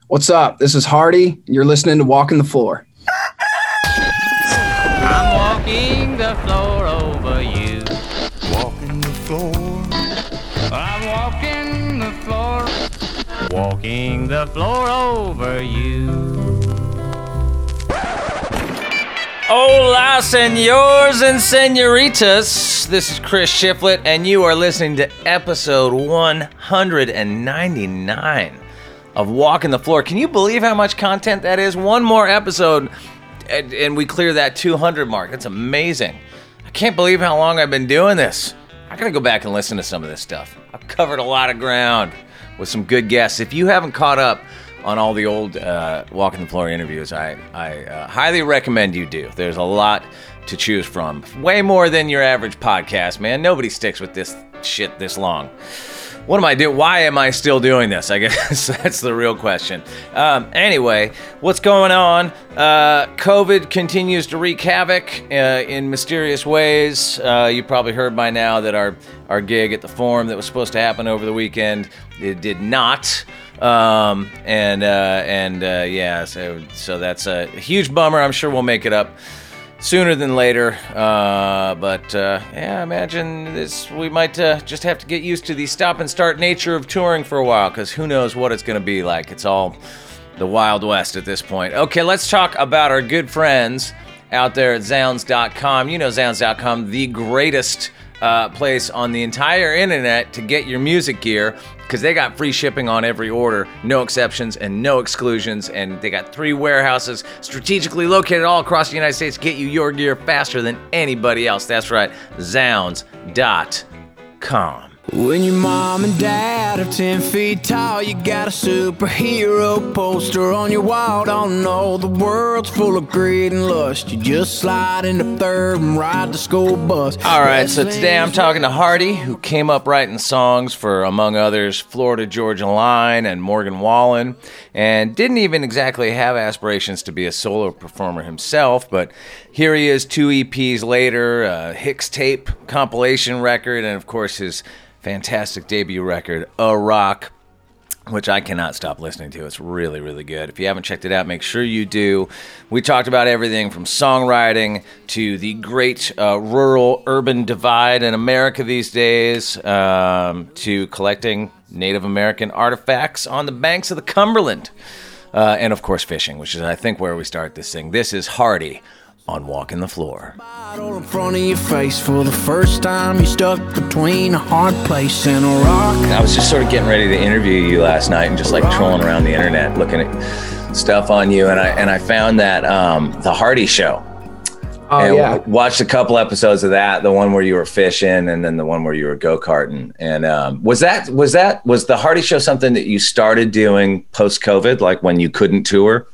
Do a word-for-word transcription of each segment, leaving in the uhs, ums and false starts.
What's up? This is Hardy. You're listening to Walking the Floor. I'm walking the floor over you. Walking the floor. I'm walking the floor. Walking the floor over you. Hola, senors and senoritas. This is Chris Shiflett, and you are listening to episode one ninety-nine of Walking the Floor. Can you believe how much content that is? One more episode, and, and we clear that two hundred mark. That's amazing. I can't believe how long I've been doing this. I gotta go back and listen to some of this stuff. I've covered a lot of ground with some good guests. If you haven't caught up on all the old uh, Walking the Floor interviews, I, I uh, highly recommend you do. There's a lot to choose from. Way more than your average podcast, man. Nobody sticks with this shit this long. What am I doing? Why am I still doing this? I guess that's the real question. Um, anyway, what's going on? Uh, COVID continues to wreak havoc uh, in mysterious ways. Uh, you probably heard by now that our, our gig at the Forum that was supposed to happen over the weekend, it did not. Um, and uh, and uh, yeah, so so that's a huge bummer. I'm sure we'll make it up sooner than later, uh, but uh, yeah, I imagine this. We might uh, just have to get used to the stop and start nature of touring for a while, because who knows what it's going to be like. It's all the Wild West at this point. Okay, let's talk about our good friends out there at Zounds dot com. You know Zounds dot com, the greatest uh, place on the entire internet to get your music gear, because they got free shipping on every order, no exceptions and no exclusions, and they got three warehouses strategically located all across the United States to get you your gear faster than anybody else. That's right, Zounds dot com. When your mom and dad are ten feet tall, you got a superhero poster on your wall. Don't know the world's full of greed and lust. You just slide into third and ride the school bus. All right, so today I'm talking to Hardy, who came up writing songs for, among others, Florida Georgia Line and Morgan Wallen, and didn't even exactly have aspirations to be a solo performer himself, but here he is two E Ps later, a Hicks tape compilation record, and of course his fantastic debut record, A Rock, which I cannot stop listening to. It's really, really good. If you haven't checked it out, make sure you do. We talked about everything from songwriting to the great uh, rural-urban divide in America these days, um, to collecting Native American artifacts on the banks of the Cumberland, uh, and of course fishing, which is, I think, where we start this thing. This is Hardy on Walking the Floor. Bottle in front of your face for the first time, you stuck between a hard place and a rock. I was just sort of getting ready to interview you last night and just like trolling around the internet looking at stuff on you, and I and I found that um, the Hardy Show. Oh, and yeah. Watched a couple episodes of that, the one where you were fishing and then the one where you were go-karting. And um, was that was that was the Hardy Show something that you started doing post-COVID, like when you couldn't tour?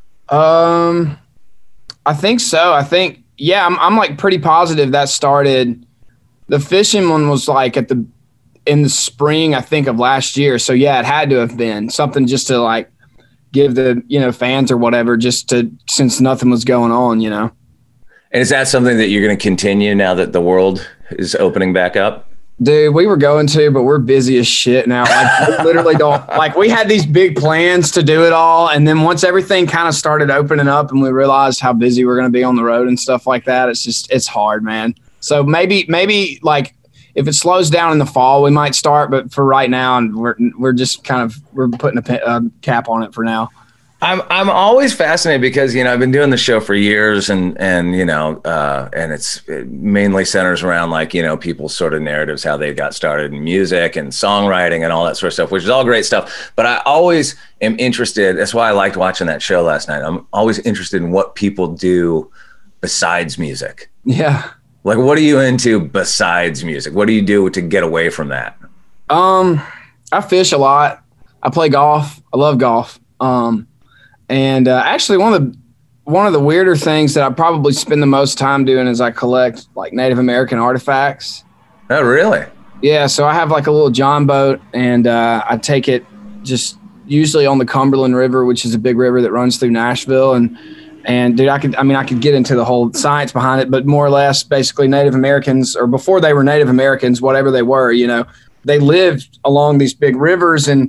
Um, I think so. I think, yeah, I'm, I'm like pretty positive that started. The fishing one was like at the, in the spring, I think, of last year. So yeah, it had to have been something just to like give the, you know, fans or whatever, just to, since nothing was going on, you know. And is that something that you're going to continue now that the world is opening back up? Dude, we were going to, but we're busy as shit now. Like, we literally don't, like, we had these big plans to do it all. And then once everything kind of started opening up and we realized how busy we're going to be on the road and stuff like that, it's just, it's hard, man. So maybe, maybe like if it slows down in the fall, we might start. But for right now, and we're, we're just kind of, we're putting a, a cap on it for now. I'm I'm always fascinated because, you know, I've been doing the show for years, and, and you know, uh, and it's it mainly centers around, like, you know, people's sort of narratives, how they got started in music and songwriting and all that sort of stuff, which is all great stuff. But I always am interested. That's why I liked watching that show last night. I'm always interested in what people do besides music. Yeah. Like, what are you into besides music? What do you do to get away from that? Um, I fish a lot. I play golf. I love golf. Um, And uh, actually, one of the one of the weirder things that I probably spend the most time doing is I collect like Native American artifacts. Oh, really? Yeah. So I have like a little John boat, and uh, I take it just usually on the Cumberland River, which is a big river that runs through Nashville. And and dude, I could I mean I could get into the whole science behind it, but more or less, basically, Native Americans, or before they were Native Americans, whatever they were, you know, they lived along these big rivers, and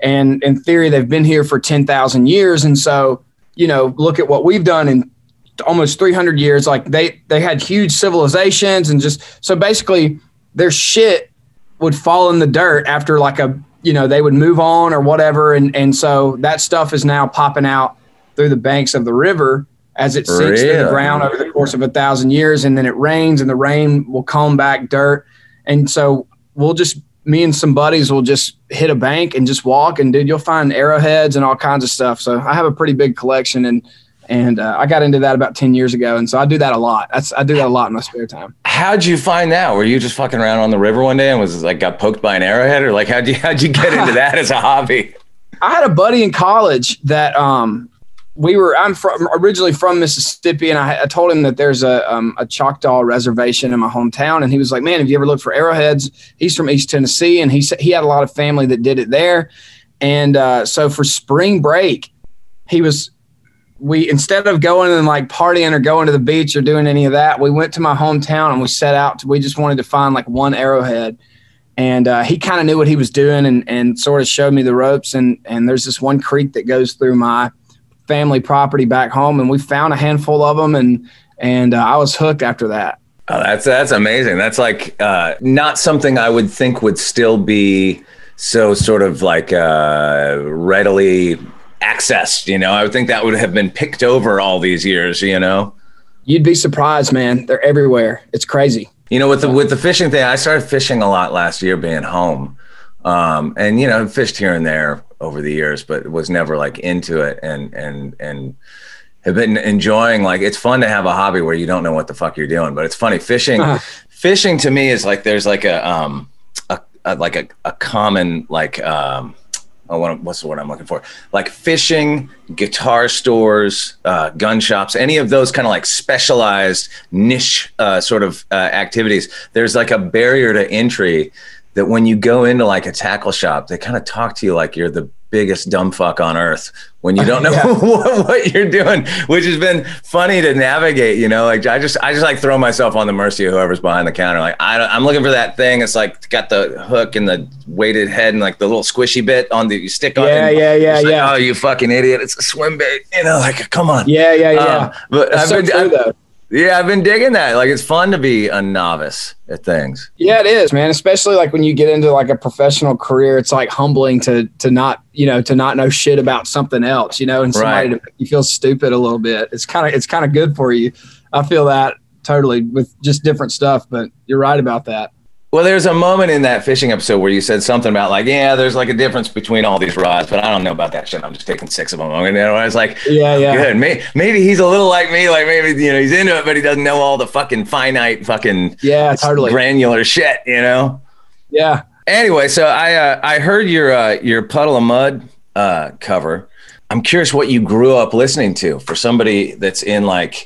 And in theory, they've been here for ten thousand years. And so, you know, look at what we've done in almost three hundred years. Like they, they had huge civilizations and just, so basically their shit would fall in the dirt after like a, you know, they would move on or whatever. And, and so that stuff is now popping out through the banks of the river as it sinks Really? to the ground over the course of a thousand years. And then it rains and the rain will comb back dirt. And so we'll just, me and some buddies will just hit a bank and just walk, and dude, you'll find arrowheads and all kinds of stuff. So I have a pretty big collection, and, and uh, I got into that about ten years ago. And so I do that a lot. That's, I do that a lot in my spare time. How'd you find that? Were you just fucking around on the river one day and was like, got poked by an arrowhead, or like, how'd you, how'd you get into that as a hobby? I had a buddy in college that, um, we were, I'm from originally from Mississippi, and I, I told him that there's a, um, a Choctaw reservation in my hometown. And he was like, man, have you ever looked for arrowheads? He's from East Tennessee, and he said he had a lot of family that did it there. And, uh, so for spring break, he was, we, instead of going and like partying or going to the beach or doing any of that, we went to my hometown and we set out to, we just wanted to find like one arrowhead. And, uh, he kind of knew what he was doing and, and sort of showed me the ropes. And, and there's this one creek that goes through my family property back home, and we found a handful of them, and and uh, I was hooked after that. Oh, that's that's amazing. That's like uh, not something I would think would still be so sort of like uh, readily accessed. You know, I would think that would have been picked over all these years. You know, you'd be surprised, man. They're everywhere. It's crazy. You know, with the with the fishing thing, I started fishing a lot last year, being home, um, and you know, fished here and there over the years, but was never like into it, and and and have been enjoying, like, it's fun to have a hobby where you don't know what the fuck you're doing. But it's funny, fishing uh-huh. fishing to me is like there's like a um a, a like a, a common like um oh what, what's the word I'm looking for, like fishing, guitar stores, uh gun shops, any of those kind of like specialized niche uh sort of uh, activities. There's like a barrier to entry that when you go into like a tackle shop, they kind of talk to you like you're the biggest dumb fuck on earth when you don't know yeah. what, what you're doing, which has been funny to navigate. You know, like I just, I just like throw myself on the mercy of whoever's behind the counter. Like I don't, I'm looking for that thing. It's like got the hook and the weighted head and like the little squishy bit on the you stick on. Yeah, yeah, yeah, like, yeah. Oh, you fucking idiot! It's a swim bait. You know, like come on. Yeah, yeah, yeah. Um, but That's I've so been, true, I've, though. Yeah, I've been digging that. Like, it's fun to be a novice at things. Yeah, it is, man. Especially like when you get into like a professional career, it's like humbling to to not, you know, to not know shit about something else, you know, and somebody right. to make you feel stupid a little bit. It's kind of it's kind of good for you. I feel that totally with just different stuff, but you're right about that. Well, there's a moment in that fishing episode where you said something about like, yeah, there's like a difference between all these rods, but I don't know about that shit. I'm just taking six of them. And you know, I was like, yeah, yeah. Good. Maybe, maybe he's a little like me. Like maybe, you know, he's into it, but he doesn't know all the fucking finite fucking yeah, totally granular shit, you know? Yeah. Anyway, so I, uh, I heard your, uh, your Puddle of Mudd uh, cover. I'm curious what you grew up listening to for somebody that's in like,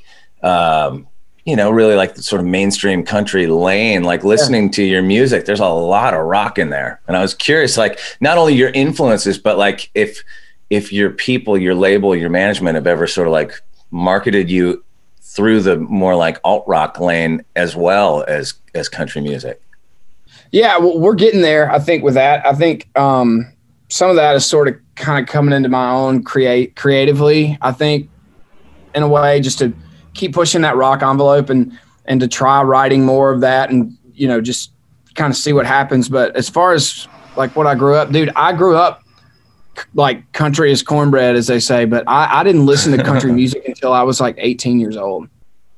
um, you know, really like the sort of mainstream country lane, like listening yeah. to your music, there's a lot of rock in there. And I was curious, like not only your influences, but like if, if your people, your label, your management have ever sort of like marketed you through the more like alt rock lane as well as, as country music. Yeah. Well, we're getting there. I think with that, I think um, some of that is sort of kind of coming into my own create creatively, I think in a way, just to keep pushing that rock envelope and, and to try writing more of that and, you know, just kind of see what happens. But as far as like what I grew up, dude, I grew up like country is cornbread, as they say, but I, I didn't listen to country music until I was like eighteen years old.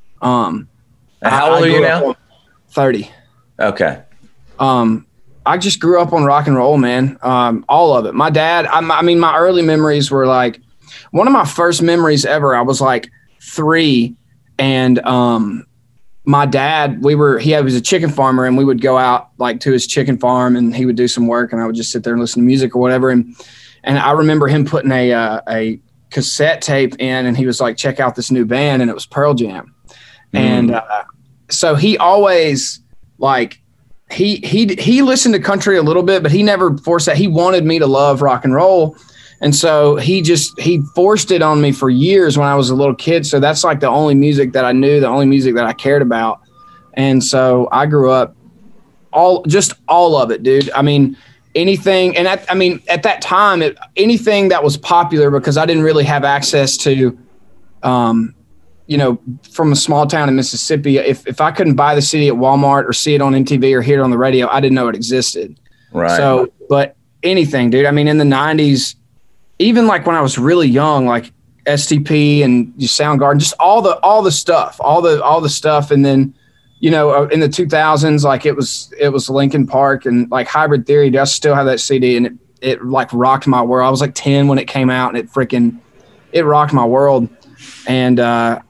Um, How I, old I are you now? thirty. Okay. Um, I just grew up on rock and roll, man. Um, all of it. My dad, I, I mean, my early memories were like one of my first memories ever. I was like three. And um, my dad, we were, he was a chicken farmer, and we would go out like to his chicken farm, and he would do some work, and I would just sit there and listen to music or whatever. And, and I remember him putting a, uh, a cassette tape in, and he was like, check out this new band. And it was Pearl Jam. Mm. And uh, so he always like, he, he, he listened to country a little bit, but he never forced that. He wanted me to love rock and roll. And so he just, he forced it on me for years when I was a little kid. So that's like the only music that I knew, the only music that I cared about. And so I grew up all, just all of it, dude. I mean, anything. And I, I mean, at that time, it, anything that was popular, because I didn't really have access to, um, you know, from a small town in Mississippi, if, if I couldn't buy the C D at Walmart or see it on M T V or hear it on the radio, I didn't know it existed. Right. So, but anything, dude, I mean, in the nineties, even like when I was really young, like S T P and Soundgarden, just all the, all the stuff, all the, all the stuff. And then, you know, in the two thousands, like it was, it was Linkin Park and like Hybrid Theory. I still have that C D, and it, it like rocked my world. I was like ten when it came out, and it freaking, it rocked my world. And, uh,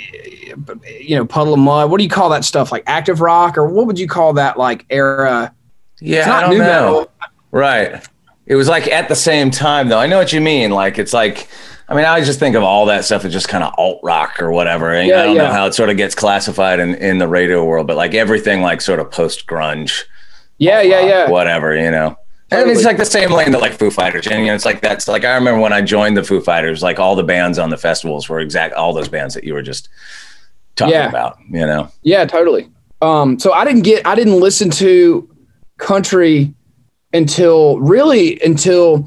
you know, Puddle of Mud, what do you call that stuff? Like active rock, or what would you call that? Like era? Yeah. It's not I don't new know. metal. Right. It was like at the same time though. I know what you mean. Like, it's like, I mean, I just think of all that stuff as just kind of alt rock or whatever. And Yeah, I don't yeah. know how it sort of gets classified in, in the radio world, but like everything like sort of post grunge. Yeah, yeah, yeah. Whatever, you know. I mean, Totally. it's like the same lane that like Foo Fighters, and you know, it's like that's like I remember when I joined the Foo Fighters, like all the bands on the festivals were exact all those bands that you were just talking Yeah. about, you know. Yeah, totally. Um, so I didn't get, I didn't listen to country until really until,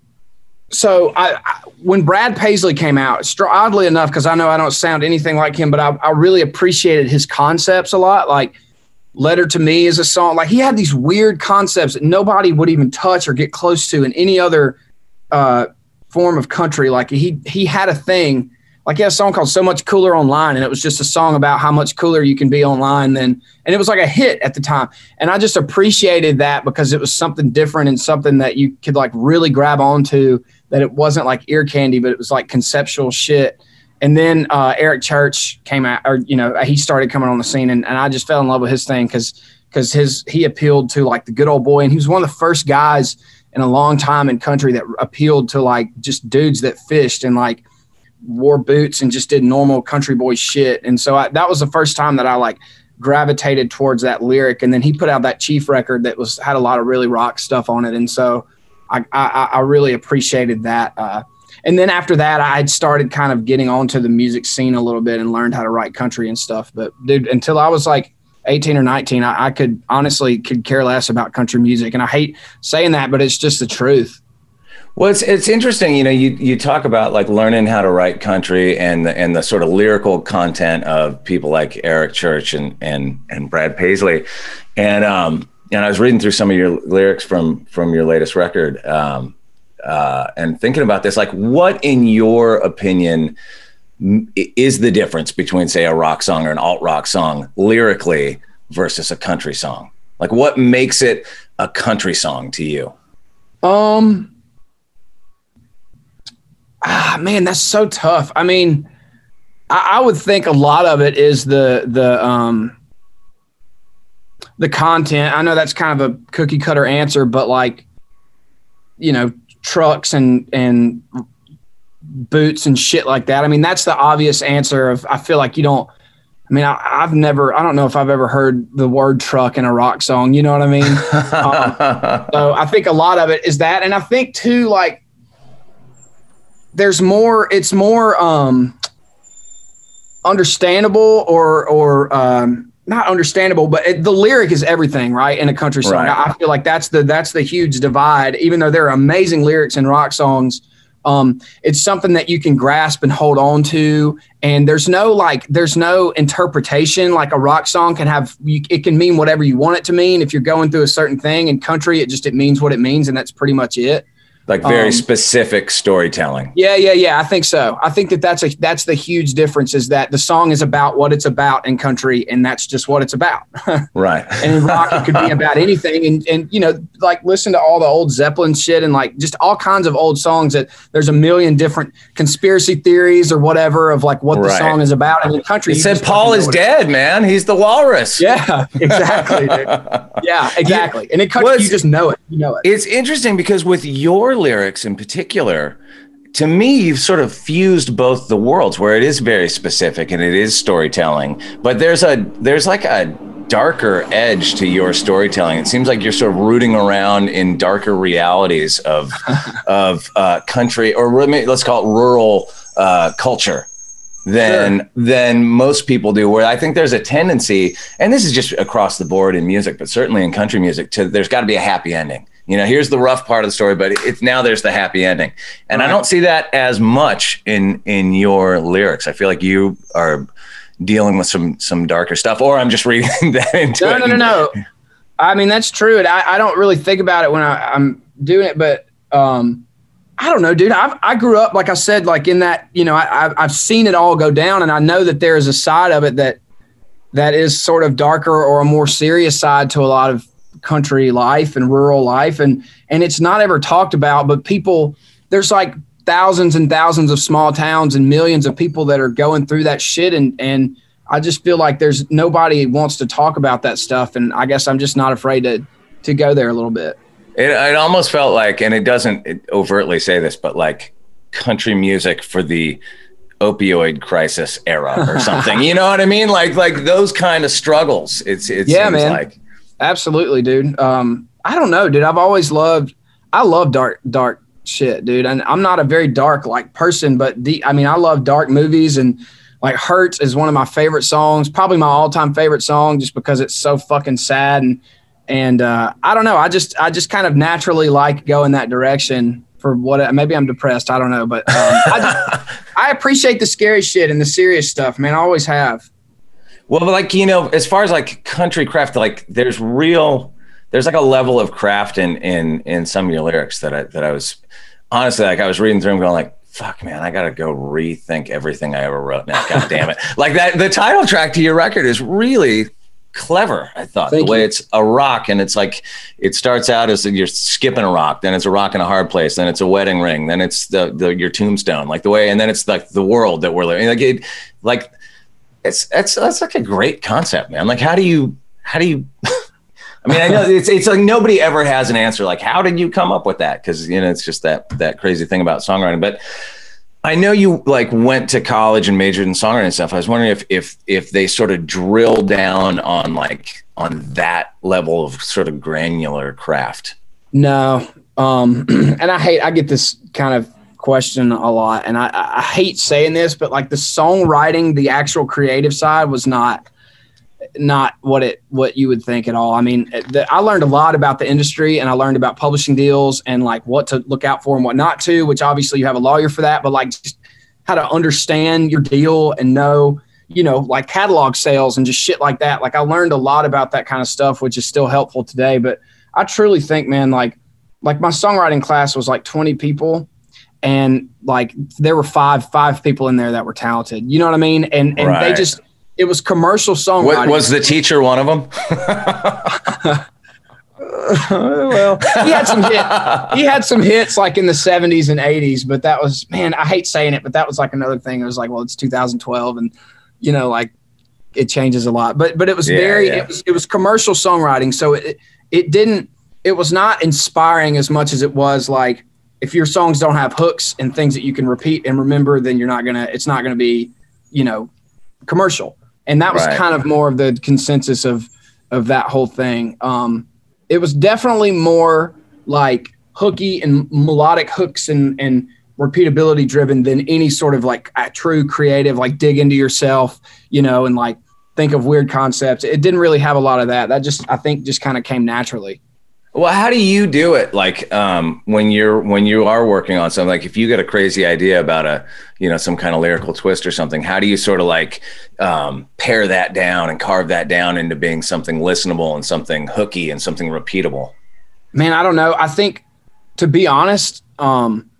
so I, I when Brad Paisley came out, str- oddly enough, because I know I don't sound anything like him, but I, I really appreciated his concepts a lot. Like Letter to Me is a song, like he had these weird concepts that nobody would even touch or get close to in any other uh, form of country. Like he, he had a thing. Like he had a song called So Much Cooler Online, and it was just a song about how much cooler you can be online than, and it was like a hit at the time. And I just appreciated that because it was something different and something that you could like really grab onto, that it wasn't like ear candy, but it was like conceptual shit. And then uh, Eric Church came out, or, you know, he started coming on the scene, and, and I just fell in love with his thing because because his he appealed to like the good old boy, and he was one of the first guys in a long time in country that appealed to like just dudes that fished and like wore boots and just did normal country boy shit. And so I, that was the first time that I like gravitated towards that lyric. And then he put out that Chief record that was had a lot of really rock stuff on it, and so I I, I really appreciated that. Uh, And then after that, I had started kind of getting onto the music scene a little bit and learned how to write country and stuff. But dude, until I was like eighteen or nineteen, I, I could honestly could care less about country music. And I hate saying that, but it's just the truth. Well, it's it's interesting, you know, you you talk about like learning how to write country and the, and the sort of lyrical content of people like Eric Church and and and Brad Paisley. And um and I was reading through some of your lyrics from from your latest record. Um Uh, and thinking about this, like what in your opinion m- is the difference between say a rock song or an alt rock song lyrically versus a country song? Like what makes it a country song to you? Um, ah, man, that's so tough. I mean, I, I would think a lot of it is the, the, um, the content. I know that's kind of a cookie cutter answer, but like, you know, trucks and and boots and shit like that. I mean, that's the obvious answer of, I feel like you don't, I mean, I, I've never, I don't know if I've ever heard the word truck in a rock song, you know what I mean? um, so I think a lot of it is that. And I think too, like there's more, it's more um, understandable or, or um, not understandable, but it, the lyric is everything, right? In a country song. Right. I, I feel like that's the, that's the huge divide. Even though there are amazing lyrics in rock songs, um, it's something that you can grasp and hold on to. And there's no, like, there's no interpretation. Like a rock song can have, you, it can mean whatever you want it to mean. If you're going through a certain thing. In country, it just, it means what it means. And that's pretty much it. Like very Um, specific storytelling. Yeah, yeah, yeah. I think so. I think that that's a that's the huge difference, is that the song is about what it's about in country, and that's just what it's about. Right. And in rock, it could be about anything. And and you know, like listen to all the old Zeppelin shit and like just all kinds of old songs that there's a million different conspiracy theories or whatever of like what the Right. song is about. And in country, It you said just Paul fucking is know what it dead, man. He's the walrus. Yeah, exactly. Dude. Yeah, exactly. And in country, Was- you just know it. You know it. It's interesting because with your lyrics in particular, to me, you've sort of fused both the worlds where it is very specific and it is storytelling, but there's a there's like a darker edge to your storytelling. It seems like you're sort of rooting around in darker realities of of uh, country, or let's call it rural uh, culture than Sure. than most people do, where I think there's a tendency, and this is just across the board in music, but certainly in country music, to there's got to be a happy ending. You know, here's the rough part of the story, but it's now there's the happy ending. And right. I don't see that as much in, in your lyrics. I feel like you are dealing with some, some darker stuff, or I'm just reading that into no, it. No, no, no, no. I mean, that's true. And I, I don't really think about it when I, I'm doing it, but um, I don't know, dude. I've, I grew up, like I said, like in that, you know, I, I've, I've seen it all go down, and I know that there is a side of it that that is sort of darker or a more serious side to a lot of country life and rural life. And, and it's not ever talked about, but people, there's like thousands and thousands of small towns and millions of people that are going through that shit. And, and I just feel like there's nobody wants to talk about that stuff. And I guess I'm just not afraid to, to go there a little bit. It, it almost felt like, and it doesn't overtly say this, but like country music for the opioid crisis era or something. You know what I mean? Like, like those kind of struggles. It's, it yeah, seems man. like. Absolutely, dude. Um, I don't know, dude. I've always loved, I love dark, dark shit, dude. And I'm not a very dark like person, but the, I mean, I love dark movies, and like Hurts is one of my favorite songs, probably my all time favorite song, just because it's so fucking sad. And, and, uh, I don't know. I just, I just kind of naturally like going that direction for what, maybe I'm depressed. I don't know, but, um, I just, I appreciate the scary shit and the serious stuff, man. I always have. Well, like, you know, as far as like country craft, like there's real, there's like a level of craft in, in, in some of your lyrics that I, that I was honestly, like I was reading through and going like, fuck, man, I got to go rethink everything I ever wrote now. God damn it. Like that, the title track to your record is really clever. I thought Thank the way you. It's a rock, and it's like, it starts out as you're skipping a rock, then it's a rock in a hard place, then it's a wedding ring, then it's the, the, your tombstone, like the way, and then it's like the world that we're living. Like it, like it's, it's, that's like a great concept, man. Like, how do you, how do you, I mean, I know it's, it's like nobody ever has an answer. Like, how did you come up with that? Cause you know, it's just that, that crazy thing about songwriting, but I know you like went to college and majored in songwriting and stuff. I was wondering if, if, if they sort of drill down on like, on that level of sort of granular craft. No. Um, and I hate, I get this kind of question a lot, and I, I hate saying this, but like the songwriting, the actual creative side was not, not what it, what you would think at all. I mean, the, I learned a lot about the industry, and I learned about publishing deals and like what to look out for and what not to, which obviously you have a lawyer for that, but like just how to understand your deal and know, you know, like catalog sales and just shit like that. Like I learned a lot about that kind of stuff, which is still helpful today. But I truly think, man, like, like my songwriting class was like twenty people, and like there were five, five people in there that were talented. You know what I mean? And, and Right. they just, it was commercial songwriting. What, was the teacher one of them? Well, he had some hit, he had some hits like in the seventies and eighties, but that was, man, I hate saying it, but that was like another thing. It was like, well, it's two thousand twelve, and you know, like it changes a lot, but, but it was Yeah, very, yeah. it was, it was commercial songwriting. So it, it didn't, it was not inspiring as much as it was like, if your songs don't have hooks and things that you can repeat and remember, then you're not going to, it's not going to be, you know, commercial. And that was Right. kind of more of the consensus of, of that whole thing. Um, it was definitely more like hooky and melodic hooks and, and repeatability driven than any sort of like a true creative, like dig into yourself, you know, and like think of weird concepts. It didn't really have a lot of that. That just, I think just kind of came naturally. Well, how do you do it? Like, um, when you're, when you are working on something, like if you get a crazy idea about a, you know, some kind of lyrical twist or something, how do you sort of like, um, pare that down and carve that down into being something listenable and something hooky and something repeatable? Man, I don't know. I think, to be honest, um,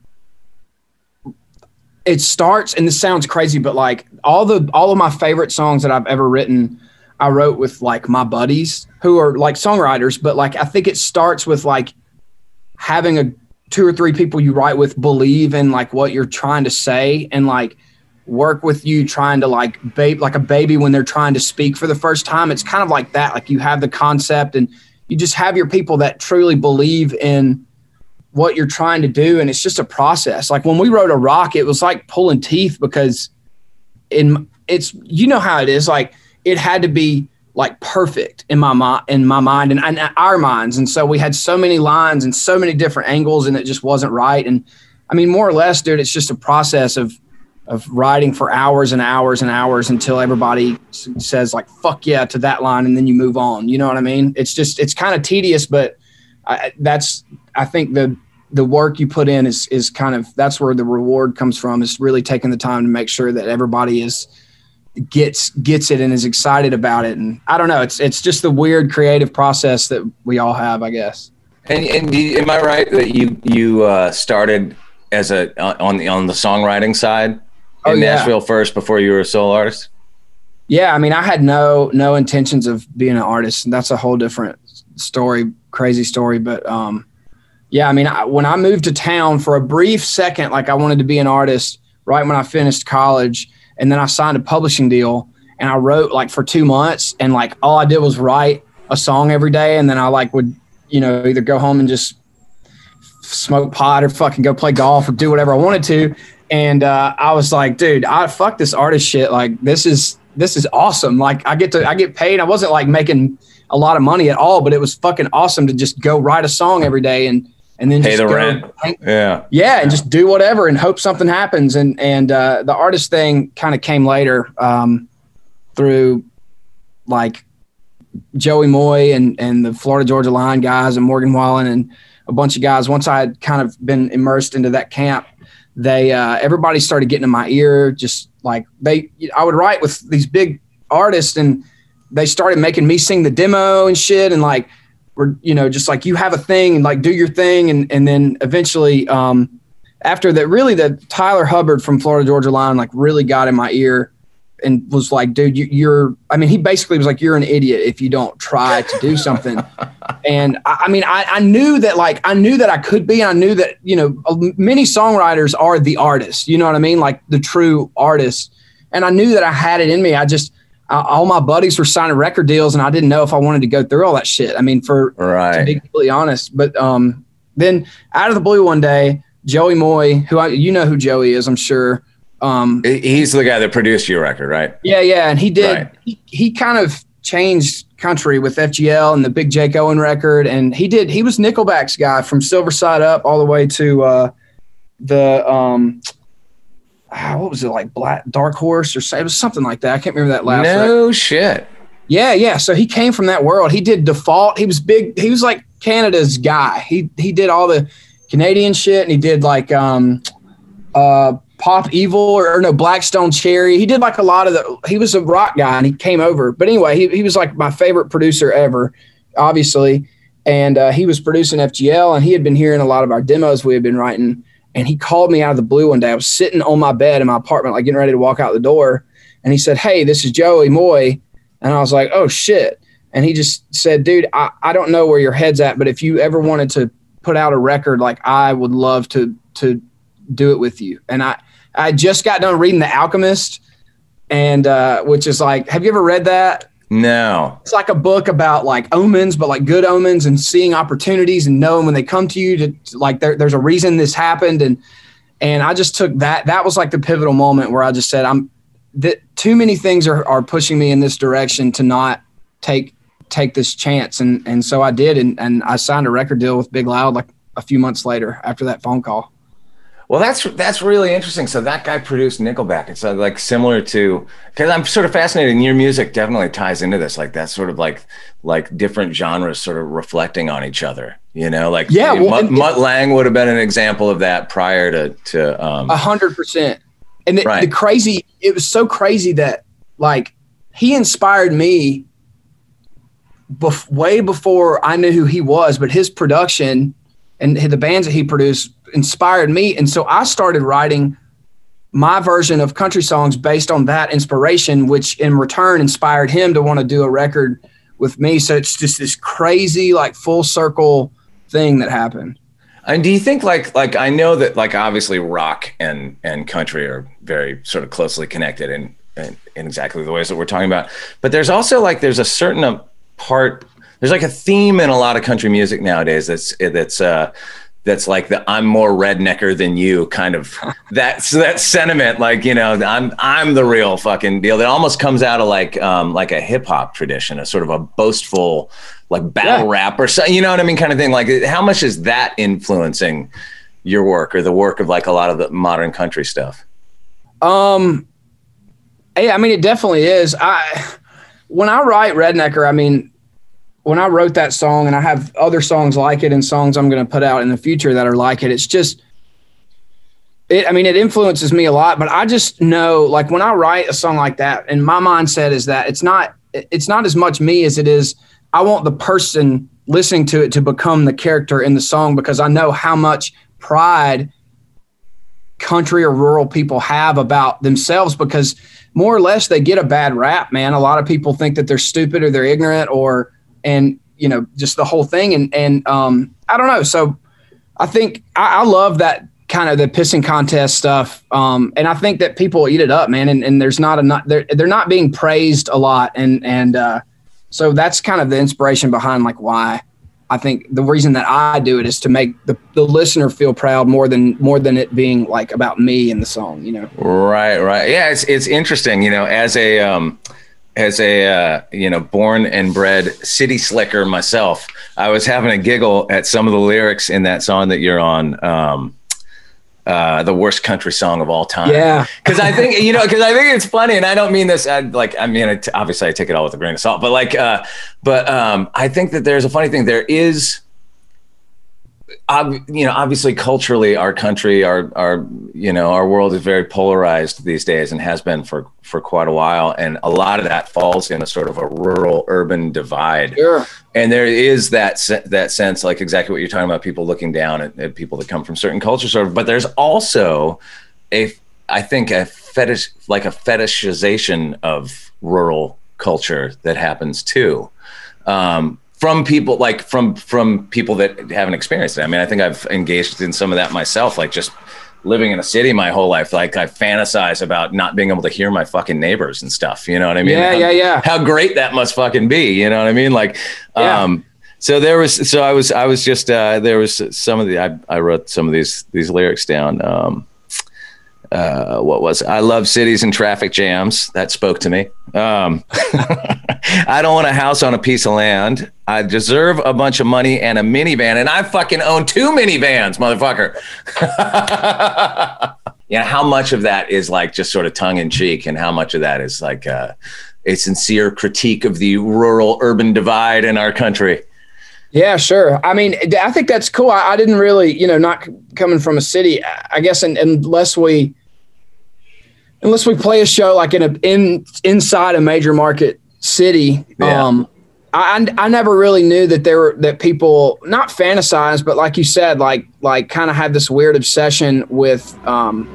it starts, and this sounds crazy, but like all the, all of my favorite songs that I've ever written, I wrote with like my buddies who are like songwriters, but like, I think it starts with like having a two or three people you write with believe in like what you're trying to say and like work with you trying to like babe, like a baby when they're trying to speak for the first time. It's kind of like that. Like you have the concept and you just have your people that truly believe in what you're trying to do. And it's just a process. Like when we wrote A Rock, it was like pulling teeth because in it's, you know how it is, like, it had to be like perfect in my mind, in my mind and, and our minds. And so we had so many lines and so many different angles, and it just wasn't right. And I mean, more or less, dude, it's just a process of, of writing for hours and hours and hours until everybody s- says like, fuck yeah, to that line. And then you move on. You know what I mean? It's just, it's kind of tedious, but I, that's I think the the work you put in is is kind of that's where the reward comes from. Is really taking the time to make sure that everybody is gets gets it and is excited about it. And I don't know, it's it's just the weird creative process that we all have, I guess. And, and you, am I right that you you uh, started as a on the on the songwriting side in oh, yeah. Nashville first before you were a solo artist? Yeah, I mean, I had no no intentions of being an artist, and that's a whole different story, crazy story. But um, yeah, I mean, I, when I moved to town for a brief second, like I wanted to be an artist right when I finished college, and then I signed a publishing deal, and I wrote like for two months, and like all I did was write a song every day, and then I like would, you know, either go home and just smoke pot or fucking go play golf or do whatever I wanted to. And uh, I was like, dude, I fuck this artist shit. Like this is this is awesome. Like I get to I get paid. I wasn't like making a lot of money at all, but it was fucking awesome to just go write a song every day and and then pay just the go, rent. Yeah, yeah, and just do whatever and hope something happens. And and uh, the artist thing kind of came later um, through like Joey Moy and and the Florida Georgia Line guys and Morgan Wallen and a bunch of guys. Once I had kind of been immersed into that camp, they uh, everybody started getting in my ear. Just like they, I would write with these big artists, and they started making me sing the demo and shit. And like, we're you know just like you have a thing and like do your thing, and and then eventually um, after that, really the Tyler Hubbard from Florida Georgia Line like really got in my ear and was like, dude, you, you're, I mean, he basically was like, you're an idiot if you don't try to do something. And I, I mean, I, I knew that, like, I knew that I could be, and I knew that, you know, many songwriters are the artists, you know what I mean? Like the true artists. And I knew that I had it in me. I just, I, all my buddies were signing record deals, and I didn't know if I wanted to go through all that shit. I mean, for, right. to be completely honest, but um, then out of the blue one day, Joey Moy, who I, you know who Joey is, I'm sure. Um, He's the guy that produced your record, right? Yeah, yeah, and he did. Right. He, he kind of changed country with F G L and the Big Jake Owen record, and he did. He was Nickelback's guy from Silver Side Up all the way to uh, the um, ah, what was it like Black Dark Horse or it was something like that. I can't remember that last. No record. shit. Yeah, yeah. So he came from that world. He did Default. He was big. He was like Canada's guy. He he did all the Canadian shit, and he did like um, uh. Pop Evil or, or no Blackstone Cherry. He did like a lot of the, he was a rock guy and he came over. But anyway, he, he was like my favorite producer ever, obviously. And uh, he was producing F G L, and he had been hearing a lot of our demos we had been writing. And he called me out of the blue one day. I was sitting on my bed in my apartment, like getting ready to walk out the door. And he said, "Hey, this is Joey Moy." And I was like, "Oh shit." And he just said, "Dude, I, I don't know where your head's at, but if you ever wanted to put out a record, like I would love to, to do it with you." And I, I just got done reading The Alchemist, and uh, which is like, have you ever read that? No. It's like a book about like omens, but like good omens and seeing opportunities and knowing when they come to you to, to like there, there's a reason this happened. And and I just took that. That was like the pivotal moment where I just said, I'm that too many things are, are pushing me in this direction to not take take this chance. And and so I did, and and I signed a record deal with Big Loud like a few months later after that phone call. Well, that's that's really interesting. So that guy produced Nickelback. It's uh, like similar to, because I'm sort of fascinated, and your music definitely ties into this. Like that's sort of like like different genres sort of reflecting on each other. You know, like yeah, well, Mutt, and, Mutt Lang would have been an example of that prior to to um, a hundred percent. And the, right. the crazy, it was so crazy that like he inspired me bef- way before I knew who he was, but his production and the bands that he produced inspired me. And so I started writing my version of country songs based on that inspiration, which in return inspired him to want to do a record with me. So it's just this crazy, like full circle thing that happened. And do you think like, like, I know that like, obviously rock and, and country are very sort of closely connected in, in, in exactly the ways that we're talking about, but there's also like, there's a certain part, there's like a theme in a lot of country music nowadays that's that's uh, that's like the "I'm more rednecker than you" kind of that's that sentiment. Like, you know, I'm I'm the real fucking deal. That almost comes out of like um, like a hip hop tradition, a sort of a boastful like battle yeah. rap or something. You know what I mean, kind of thing. Like, how much is that influencing your work or the work of like a lot of the modern country stuff? Um, yeah, I mean, it definitely is. I when I write rednecker, I mean. when I wrote that song, and I have other songs like it and songs I'm going to put out in the future that are like it, it's just, it, I mean, it influences me a lot, but I just know, like, when I write a song like that, and my mindset is that it's not, it's not as much me as it is, I want the person listening to it to become the character in the song, because I know how much pride country or rural people have about themselves, because more or less they get a bad rap, man. A lot of people think that they're stupid or they're ignorant or, and, you know, just the whole thing. And, and, um, I don't know. So I think I, I love that kind of the pissing contest stuff. Um, and I think that people eat it up, man. And, and there's not a, they're, they're not being praised a lot. And, and, uh, so that's kind of the inspiration behind like why I think the reason that I do it is to make the, the listener feel proud more than more than it being like about me and the song, you know? Right, right. Yeah, it's it's interesting, you know, as a um, as a uh, you know, born and bred city slicker myself, I was having a giggle at some of the lyrics in that song that you're on. Um, Uh, the worst country song of all time. Yeah. Cause I think, you know, cause I think it's funny, and I don't mean this, I, like, I mean, it, obviously I take it all with a grain of salt, but like, uh, but um, I think that there's a funny thing. There is, ob- you know, obviously culturally our country, our, our, you know, our world is very polarized these days and has been for, for quite a while. And a lot of that falls in a sort of a rural urban divide. Sure. And there is that se- that sense, like exactly what you're talking about, people looking down at, at people that come from certain cultures, sort of. But there's also a, I think, a fetish, like a fetishization of rural culture that happens too, um, from people like from from people that haven't experienced it. I mean, I think I've engaged in some of that myself, like just living in a city my whole life. Like I fantasize about not being able to hear my fucking neighbors and stuff. You know what I mean? Yeah, how, yeah, yeah. How great that must fucking be. You know what I mean? Like, yeah. um, so there was, so I was, I was just, uh, there was some of the, I, I wrote some of these, these lyrics down. Um, uh, what was it? I love cities and traffic jams. That spoke to me. Um, I don't want a house on a piece of land. I deserve a bunch of money and a minivan, and I fucking own two minivans, motherfucker. You know, how much of that is like just sort of tongue in cheek, and how much of that is like uh, a sincere critique of the rural urban divide in our country? Yeah, sure. I mean, I think that's cool. I, I didn't really, you know, not coming from a city, I guess, in, unless we, unless we play a show like in a, in, inside a major market city, Yeah. um, I, I never really knew that there were, that people not fantasize, but like you said, like, like kind of have this weird obsession with, um,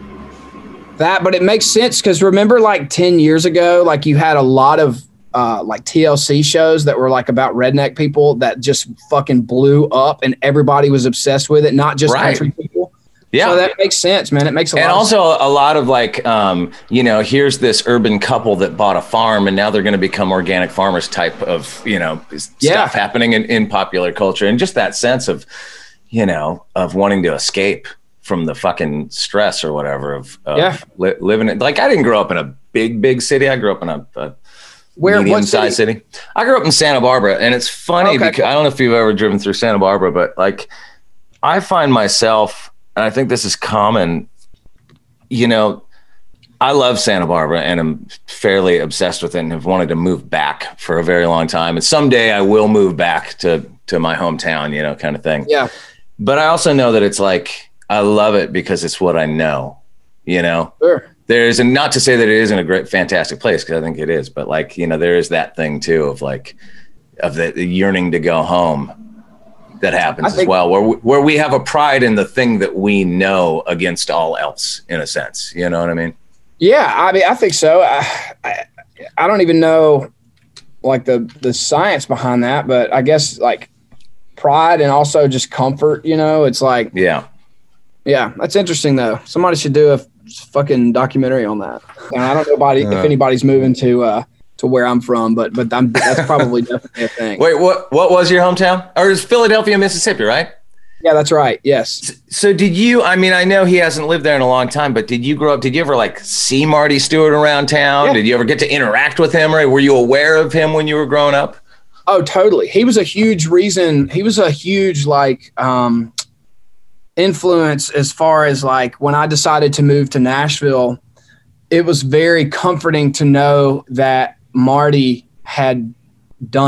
that, but it makes sense. Cause remember like ten years ago, like you had a lot of, uh, like T L C shows that were like about redneck people that just fucking blew up and everybody was obsessed with it. Not just Right. country people. Yeah. So that makes sense, man. It makes a And lot also of sense. a lot of like, um, you know, here's this urban couple that bought a farm and now they're going to become organic farmers type of, you know, Yeah. stuff happening in, in popular culture. And just that sense of, you know, of wanting to escape from the fucking stress or whatever of, of Yeah. li- living it. Like I didn't grow up in a big, big city. I grew up in a, a Where, what medium-sized city? city? I grew up in Santa Barbara, and it's funny Okay, because cool. I don't know if you've ever driven through Santa Barbara, but like I find myself, and I think this is common, you know, I love Santa Barbara and I'm fairly obsessed with it and have wanted to move back for a very long time. And someday I will move back to, to my hometown, you know, kind of thing. Yeah. But I also know that it's like, I love it because it's what I know, you know? Sure. There's, and not to say that it isn't a great, fantastic place, because I think it is, but like, you know, there is that thing too of like, of the, the yearning to go home that happens I as think- well, where we, where we have a pride in the thing that we know against all else, in a sense. You know what I mean? Yeah. I mean, I think so. I, I, I don't even know like the, the science behind that, but I guess like pride and also just comfort, you know, it's like, Yeah. yeah, that's interesting though. Somebody should do a fucking documentary on that. And I don't know about if anybody's moving to uh to where I'm from, but but I'm, that's probably definitely a thing. Wait, what? What was your hometown? Or is Philadelphia, Mississippi, right? Yeah, that's right. Yes. So did you? I mean, I know he hasn't lived there in a long time, but did you grow up? Did you ever like see Marty Stewart around town? Yeah. Did you ever get to interact with him? Or were you aware of him when you were growing up? Oh, totally. He was a huge reason. He was a huge like um influence as far as like when I decided to move to Nashville. It was very comforting to know that Marty had done it.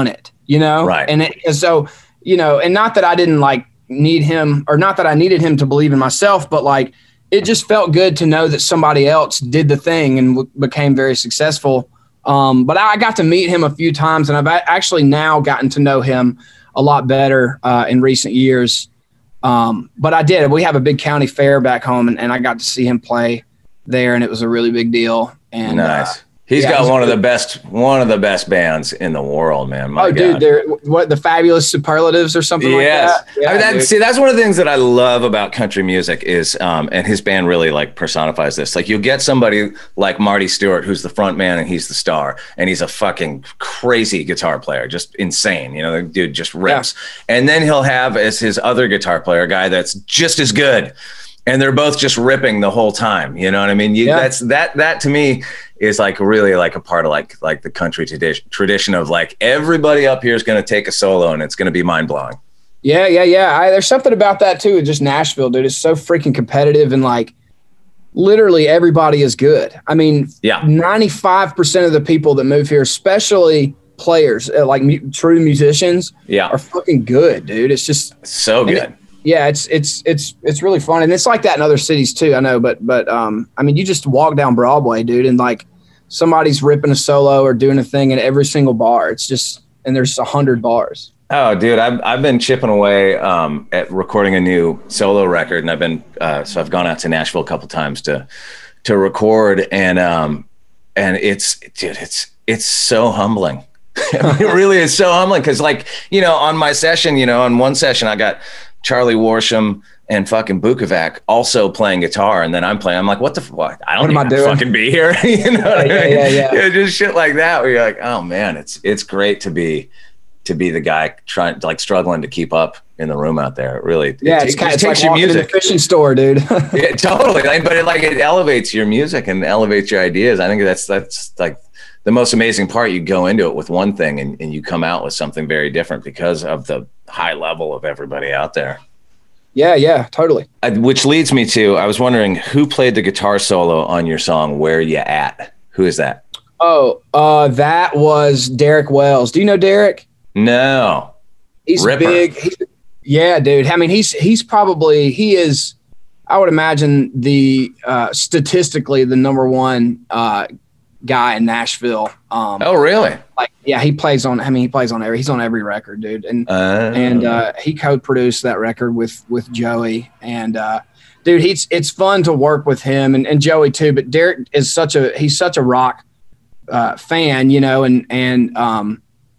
you know? Right. And, it, and so, you know, and not that I didn't like need him or not that I needed him to believe in myself, but like, it just felt good to know that somebody else did the thing and w- became very successful. Um, but I got to meet him a few times, and I've a- actually now gotten to know him a lot better uh, in recent years. Um, but I did. We have a big county fair back home, and, and I got to see him play there, and it was a really big deal. And nice. Uh, He's yeah, got he's one of good. the best, one of the best bands in the world, man. My Oh, God. dude, they're what the Fabulous Superlatives or something Yes. like that. Yeah, I mean, that, dude. see, that's one of the things that I love about country music is, um, and his band really like personifies this. Like you'll get somebody like Marty Stewart, who's the front man and he's the star, and he's a fucking crazy guitar player, just insane. You know, the dude just rips. Yeah. And then he'll have as his other guitar player, a guy that's just as good. And they're both just ripping the whole time. You know what I mean? You, Yeah. That's that. That to me is like really like a part of like like the country tradition tradition of like everybody up here is going to take a solo and it's going to be mind blowing. Yeah, yeah, yeah. I, there's something about that too. Just Nashville, dude. It's so freaking competitive and like literally everybody is good. I mean, Yeah. ninety-five percent of the people that move here, especially players, uh, like mu- true musicians, Yeah. are fucking good, dude. It's just So good. It, yeah, it's it's it's it's really fun, and it's like that in other cities too. I know, but but um, I mean, you just walk down Broadway, dude, and like somebody's ripping a solo or doing a thing in every single bar. It's just and there's a hundred bars. Oh, dude, I've I've been chipping away um, at recording a new solo record, and I've been uh, so I've gone out to Nashville a couple times to to record, and um, and it's dude, it's it's so humbling. I mean, it really is so humbling because, like, you know, on my session, you know, on one session I got Charlie Worsham and fucking Bukovac also playing guitar, and then I'm playing. I'm like, what the fuck? I don't What am I even doing? fucking be here. You know what Yeah, I mean? yeah, yeah, yeah. Just shit like that. Where you're like, oh man, it's it's great to be to be the guy trying like struggling to keep up in the room out there. It really, Yeah, it, it's it kind of just it's takes like your walking in the music. fishing store, dude. Yeah, totally. Like, but it like it elevates your music and elevates your ideas. I think that's that's like the most amazing part. You go into it with one thing and, and you come out with something very different because of the high level of everybody out there. Yeah, yeah, totally. Uh, which leads me to, I was wondering who played the guitar solo on your song, Where Ya At? Who is that? Oh, uh, that was Derek Wells. Do you know Derek? No. He's Ripper. big. He's, yeah, dude. I mean, he's he's probably he is. I would imagine the uh, statistically the number one uh, guy in Nashville. Um, Oh, really? like yeah, he plays on. I mean, he plays on every. He's on every record, dude. And Uh, and uh, he co-produced that record with with Joey. And uh, dude, he's it's fun to work with him and, and Joey too. But Derek is such a he's such a rock uh, fan, you know, and and um,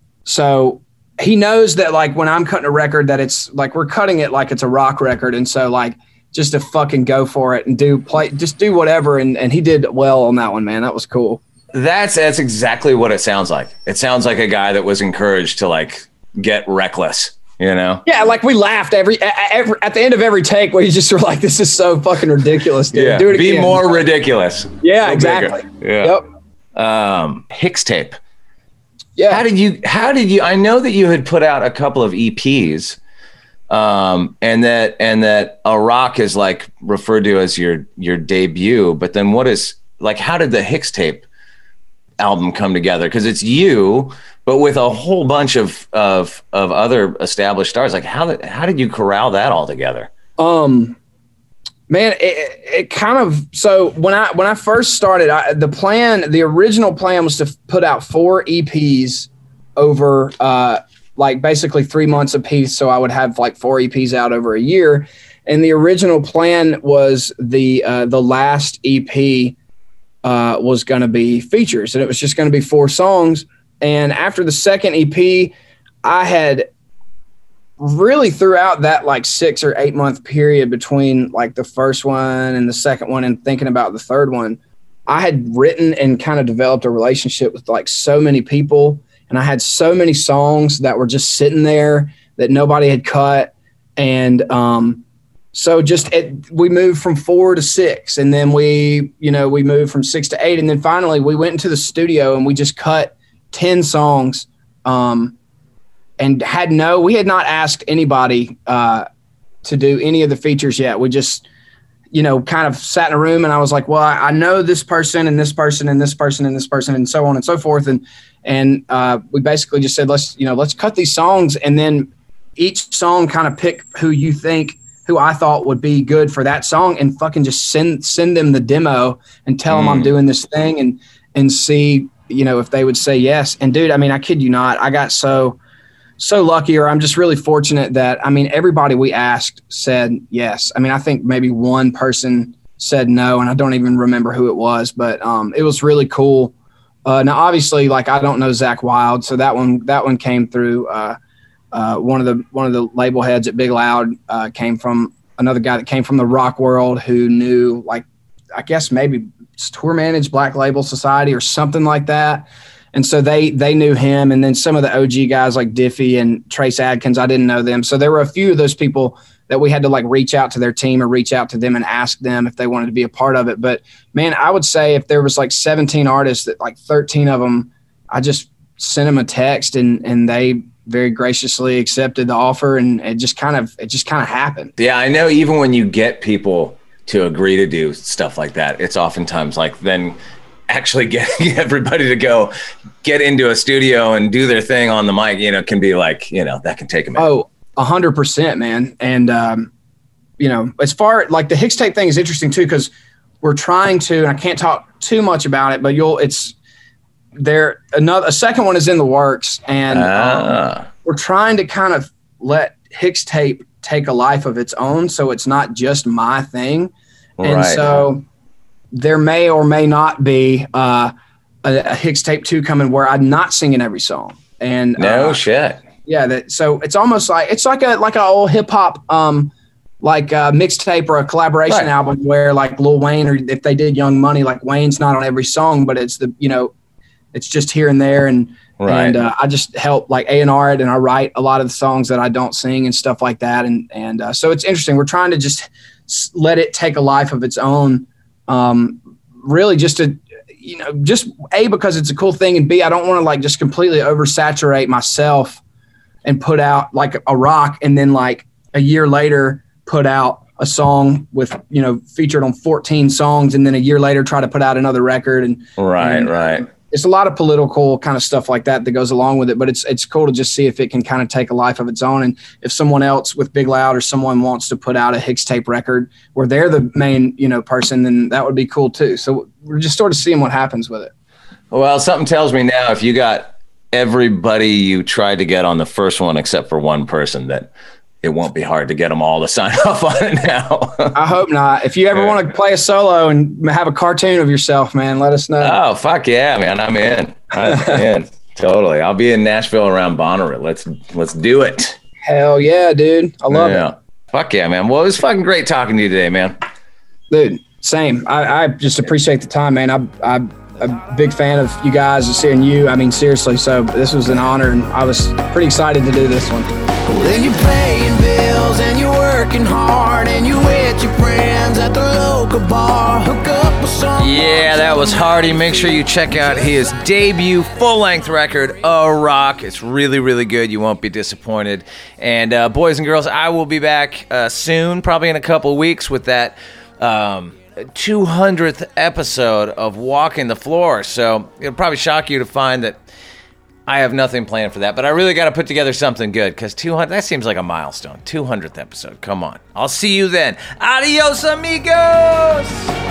so he knows that like when I'm cutting a record that it's like we're cutting it like it's a rock record, and so like just to fucking go for it and do play just do whatever. And and he did well on that one, man. That was cool. That's that's exactly what it sounds like. It sounds like a guy that was encouraged to like get reckless, you know? Yeah, like we laughed every, every at the end of every take where you just were like, "This is so fucking ridiculous, dude. Yeah. Do it Be again." more ridiculous. Yeah, Go exactly. bigger. Yeah. Yep. Um, Hicks tape. Yeah. How did you? How did you? I know that you had put out a couple of E Ps, um, and that and that A Rock is like referred to as your your debut. But then, what is like? How did the Hicks tape album come together? Because it's you, but with a whole bunch of of of other established stars. Like how did how did you corral that all together? Um, man, it, it kind of so when I when I first started, I, the plan, the original plan was to put out four E Ps over uh, like basically three months a piece. So I would have like four E Ps out over a year. And the original plan was the uh, the last E P uh, was going to be features, and it was just going to be four songs. And after the second E P, I had really throughout that like six or eight month period between like the first one and the second one and thinking about the third one, I had written and kind of developed a relationship with like so many people. And I had so many songs that were just sitting there that nobody had cut. And um, so just it, we moved from four to six, and then we, you know, we moved from six to eight. And then finally we went into the studio and we just cut ten songs. Um, and had no, we had not asked anybody uh, to do any of the features yet. We just you know, kind of sat in a room and I was like, well, I, I know this person and this person and this person and this person and so on and so forth. And, and uh, we basically just said, let's, you know, let's cut these songs and then each song kind of pick who you think, who I thought would be good for that song and fucking just send, send them the demo and tell mm. them I'm doing this thing and, and see, you know, if they would say yes. And dude, I mean, I kid you not, I got so, so lucky, or I'm just really fortunate that, I mean, everybody we asked said yes. I mean, I think maybe one person said no, and I don't even remember who it was, but um, it was really cool. Uh, now, obviously, like, I don't know Zach Wild, so that one, that one came through uh, uh, one of the, one of the label heads at Big Loud uh, came from another guy that came from the rock world who knew, like, I guess maybe tour managed Black Label Society or something like that. And so they they knew him, and then some of the O G guys like Diffie and Trace Adkins, I didn't know them. So there were a few of those people that we had to like reach out to their team or reach out to them and ask them if they wanted to be a part of it. But man, I would say if there was like seventeen artists, that like thirteen of them, I just sent them a text and and they very graciously accepted the offer, and it just kind of it just kind of happened. Yeah, I know. Even when you get people to agree to do stuff like that, it's oftentimes like then actually getting everybody to go get into a studio and do their thing on the mic, you know, can be like, you know, that can take a minute. Oh, a hundred percent, man. And, um, you know, as far like the Hicks tape thing is interesting too, because we're trying to, and I can't talk too much about it, but you'll, it's there. Another, a second one is in the works, and ah. um, we're trying to kind of let Hicks tape take a life of its own. So it's not just my thing. And right. so there may or may not be uh, a, a Hicks tape two coming where I'm not singing every song. And no uh, shit. Yeah. That, so it's almost like, it's like a, like an old hip hop, um, like a mixtape or a collaboration right. album where like Lil Wayne, or if they did Young Money, like Wayne's not on every song, but it's the, you know, it's just here and there. And, right. and uh, I just help like A and R it, and I write a lot of the songs that I don't sing and stuff like that. And, and uh, so it's interesting. We're trying to just let it take a life of its own. Um, really just to, you know, just A, because it's a cool thing, and B, I don't want to like just completely oversaturate myself and put out like a rock and then like a year later put out a song with, you know, featured on fourteen songs, and then a year later try to put out another record. And right, and, right. It's a lot of political kind of stuff like that that goes along with it, but it's it's cool to just see if it can kind of take a life of its own. And if someone else with Big Loud or someone wants to put out a Hicks tape record where they're the main, you know, person, then that would be cool too. So we're just sort of seeing what happens with it. Well, something tells me now, if you got everybody you tried to get on the first one except for one person, that it won't be hard to get them all to sign off on it now. I hope not. If you ever yeah. want to play a solo and have a cartoon of yourself, man, let us know. Oh, fuck yeah, man. I'm in. I'm in. Totally. I'll be in Nashville around Bonnaroo. Let's let's do it. Hell yeah, dude. I love yeah. it. Fuck yeah, man. Well, it was fucking great talking to you today, man. Dude, same. I, I just appreciate the time, man. I, I'm a big fan of you guys and seeing you. I mean, seriously. So this was an honor, and I was pretty excited to do this one. Then you're paying bills and you're working hard and you with your friends at the local bar. Hook up with some. Yeah, that was Hardy. Make sure you check out his debut full-length record, A Rock. It's really, really good. You won't be disappointed. And uh, boys and girls, I will be back uh, soon, probably in a couple of weeks, with that um, two hundredth episode of Walking the Floor. So it'll probably shock you to find that I have nothing planned for that, but I really got to put together something good, because two hundred, that seems like a milestone. two hundredth episode. Come on. I'll see you then. Adios, amigos!